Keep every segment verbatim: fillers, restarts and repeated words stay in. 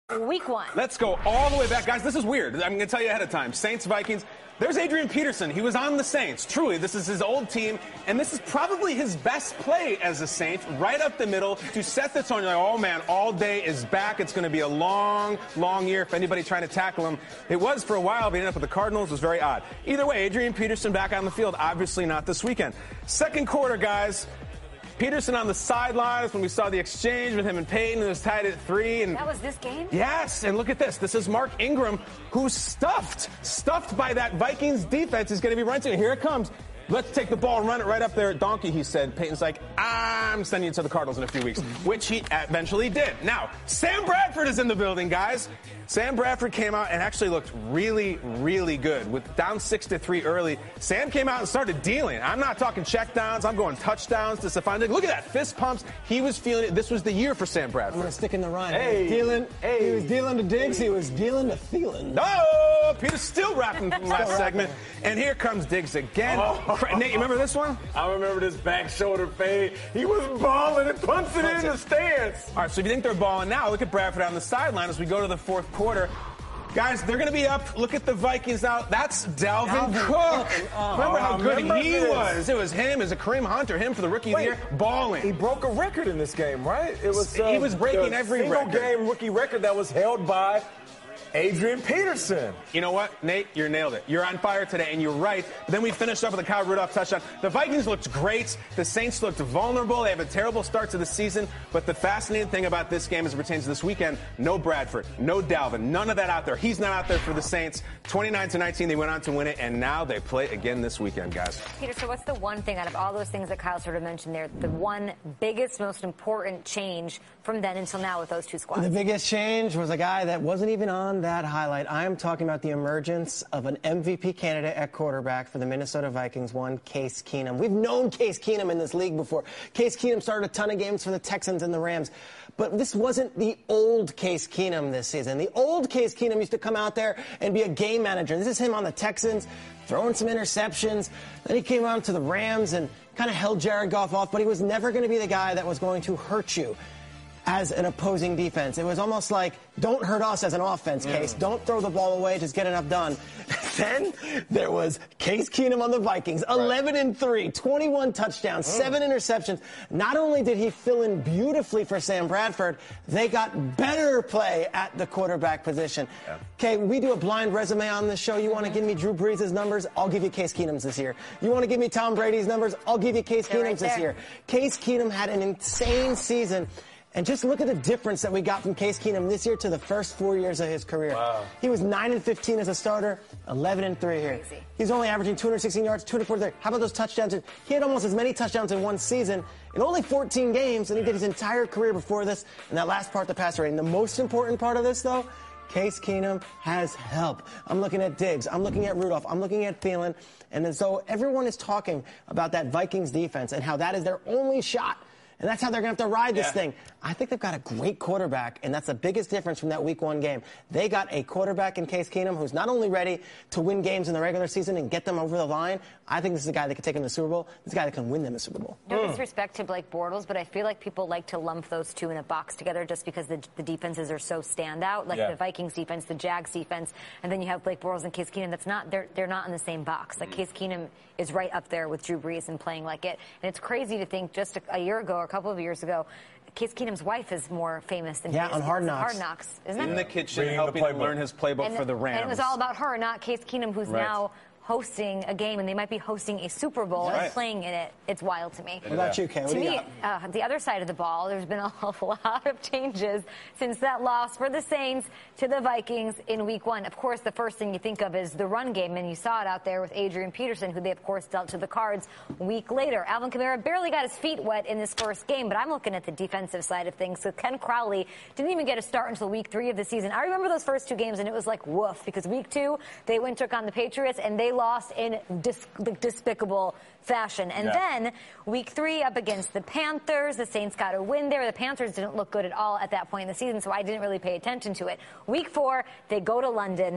Week one. Let's go all the way back. Guys, this is weird. I'm going to tell you ahead of time. Saints, Vikings. There's Adrian Peterson. He was on the Saints. Truly, this is his old team, and this is probably his best play as a Saint, right up the middle to set the tone. You're like, oh, man, all day is back. It's going to be a long, long year. If anybody trying to tackle him, it was for a while, but he ended up with the Cardinals. It was very odd. Either way, Adrian Peterson back on the field. Obviously not this weekend. Second quarter, guys. Peterson on the sidelines when we saw the exchange with him and Peyton. It was tied at three. And that was this game? Yes, and look at this. This is Mark Ingram, who's stuffed. Stuffed by that Vikings defense is going to be run to. Here it comes. Let's take the ball and run it right up there at Donkey, he said. Peyton's like, I'm sending you to the Cardinals in a few weeks, which he eventually did. Now, Sam Bradford is in the building, guys. Sam Bradford came out and actually looked really, really good. With down six to three early, Sam came out and started dealing. I'm not talking checkdowns. I'm going touchdowns to Stephon Diggs. Look at that, fist pumps. He was feeling it. This was the year for Sam Bradford. I'm going to stick in the run. Hey. He was dealing, hey. He was dealing to Diggs. He was dealing to Thielen. Oh, Peter's still rapping from last segment. And here comes Diggs again. Oh. Nate, you remember this one? I remember this back shoulder fade. He was balling and punts it in the stands. All right, so if you think they're balling now, look at Bradford on the sideline as we go to the fourth quarter. Guys, they're going to be up. Look at the Vikings now. That's Dalvin, Dalvin Cook. Oh, remember how good remember he this. was? It was him. It was a Kareem Hunter. Him for the rookie Wait, of the year. Balling. He broke a record in this game, right? It was. Uh, he was breaking every single record. game rookie record that was held by Adrian Peterson. You know what, Nate? You nailed it. You're on fire today, and you're right. But then we finished up with a Kyle Rudolph touchdown. The Vikings looked great. The Saints looked vulnerable. They have a terrible start to the season. But the fascinating thing about this game as it pertains to this weekend, no Bradford, no Dalvin, none of that out there. He's not out there for the Saints. twenty-nine to nineteen, they went on to win it, and now they play again this weekend, guys. Peter, so what's the one thing out of all those things that Kyle sort of mentioned there, the one biggest, most important change from then until now with those two squads? The biggest change was a guy that wasn't even on that highlight. I am talking about the emergence of an M V P candidate at quarterback for the Minnesota Vikings, one Case Keenum. We've known Case Keenum in this league before. Case Keenum started a ton of games for the Texans and the Rams. But this wasn't the old Case Keenum this season. The old Case Keenum used to come out there and be a game manager. This is him on the Texans, throwing some interceptions. Then he came on to the Rams and kind of held Jared Goff off, but he was never going to be the guy that was going to hurt you as an opposing defense. It was almost like, don't hurt us as an offense, Case. Yeah. Don't throw the ball away, just get enough done. Then there was Case Keenum on the Vikings, eleven and three, twenty-one touchdowns, mm. seven interceptions. Not only did he fill in beautifully for Sam Bradford, they got better play at the quarterback position. Yeah. Okay, we do a blind resume on this show. You want to give me Drew Brees' numbers? I'll give you Case Keenum's this year. You want to give me Tom Brady's numbers? I'll give you Case They're Keenum's right this year. Case Keenum had an insane season. And just look at the difference that we got from Case Keenum this year to the first four years of his career. Wow. He was nine and fifteen as a starter, eleven and three here. Crazy. He's only averaging two hundred sixteen yards, two hundred forty-three. How about those touchdowns? He had almost as many touchdowns in one season in only fourteen games, and he did his entire career before this. And that last part, the passer rating. The most important part of this, though, Case Keenum has help. I'm looking at Diggs. I'm looking at Rudolph. I'm looking at Thielen. And so everyone is talking about that Vikings defense and how that is their only shot. And that's how they're going to have to ride this yeah. thing. I think they've got a great quarterback, and that's the biggest difference from that week one game. They got a quarterback in Case Keenum who's not only ready to win games in the regular season and get them over the line. I think this is a guy that can take them to the Super Bowl. This is a guy that can win them the Super Bowl. No mm. disrespect to Blake Bortles, but I feel like people like to lump those two in a box together just because the, the defenses are so standout. Like yeah. the Vikings defense, the Jags defense, and then you have Blake Bortles and Case Keenum. That's not they're they're not in the same box. Like Case Keenum is right up there with Drew Brees and playing like it. And it's crazy to think just a, a year ago or a couple of years ago, Case Keenum's wife is more famous than yeah Case on Hard Knocks. Hard Knocks, isn't it? In the kitchen, Reading helping the him learn his playbook and, for the Rams. And it was all about her, not Case Keenum, who's right. now hosting a game, and they might be hosting a Super Bowl right. and playing in it. It's wild to me. What about you, Kay? What to do you me, got? uh, the other side of the ball, there's been a lot of changes since that loss for the Saints to the Vikings in week one. Of course, the first thing you think of is the run game, and you saw it out there with Adrian Peterson, who they, of course, dealt to the Cards a week later. Alvin Kamara barely got his feet wet in this first game, but I'm looking at the defensive side of things. So Ken Crowley didn't even get a start until week three of the season. I remember those first two games, and it was like woof, because week two, they went took on the Patriots, and they lost in dis- despicable fashion. And yeah. then week three up against the Panthers, the Saints got a win there. The Panthers didn't look good at all at that point in the season, so I didn't really pay attention to it. Week four, they go to London.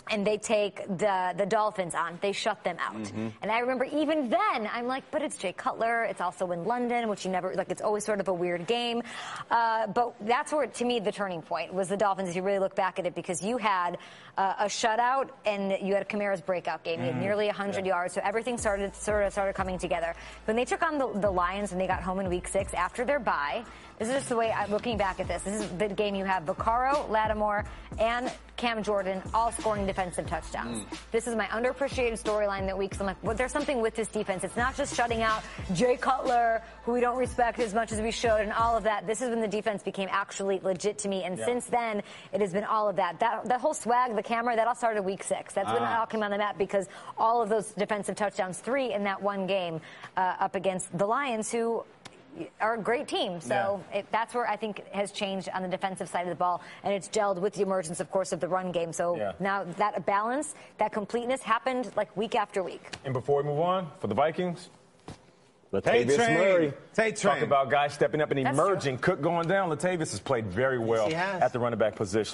and they take the, the Dolphins on. They shut them out. Mm-hmm. And I remember even then, I'm like, but it's Jay Cutler. It's also in London, which you never, like, it's always sort of a weird game. Uh, but that's where, to me, the turning point was the Dolphins, if you really look back at it, because you had uh, a shutout and you had Kamara's breakout game. Mm-hmm. He had nearly one hundred yeah. yards, so everything started sort of started coming together. When they took on the, the Lions and they got home in week six after their bye, this is just the way I'm looking back at this. This is the game you have Vaccaro, Lattimore, and Cam Jordan all scoring defensive touchdowns. Mm. This is my underappreciated storyline that week. So I'm like, well, there's something with this defense. It's not just shutting out Jay Cutler, who we don't respect as much as we should, and all of that. This is when the defense became actually legit to me. And yeah. since then, it has been all of that. That that whole swag, the camera, that all started week six. That's when uh. it all came on the map, because all of those defensive touchdowns, three in that one game uh, up against the Lions, who are a great team. So yeah. it, that's where I think it has changed on the defensive side of the ball, and it's gelled with the emergence, of course, of the run game. So yeah. now that balance, that completeness happened like week after week. And before we move on, for the Vikings, Latavius Murray. Tate Train. Talk about guys stepping up and That's emerging. True. Cook going down. Latavius has played very well yes, at the running back position.